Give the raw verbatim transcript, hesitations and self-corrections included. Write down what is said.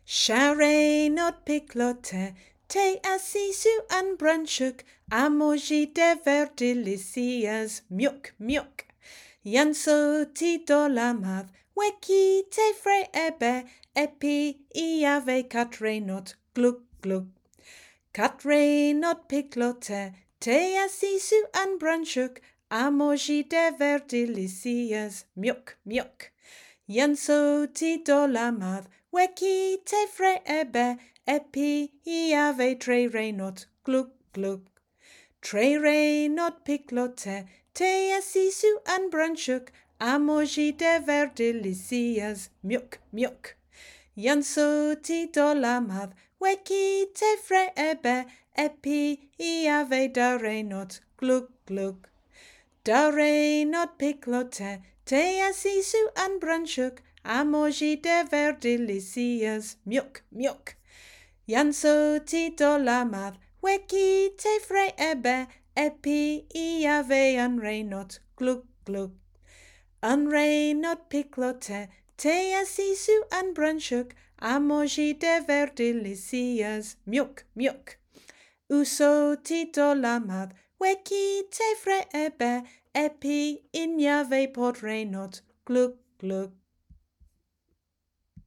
Share not piclote, te assisu an brunchuk, amoji de ver delicias, miuk, miuk. Janso ti dolamav, weki te fre ebe, epi iave katre not, gluk, gluk. Katre not piclote, te assisu an brunchuk, amoji de ver delicias, miuk, miuk. Janso ti dolamav, weki te fre ebe, epi iave tre re not, gluk, gluk. Tre re not piclote, te assisu an brunchuk, amoji de ver delicias, miuk, miuk. Janso ti dolamav, weki te fre ebe, epi iave da re not, gluk, gluk. Da re not piclote, te assisu an brunchuk, amoji de ver delicias, miuk, miuk. Janso ti dolamav, weki te fre ebe, epi iave an re not, gluk, gluk. An re not piclote, te assisu an brunchuk, amoji de ver delicias, miuk, miuk. Uso ti dolamav, weki te fre ebe, epi iave pod re not, gluk, gluk.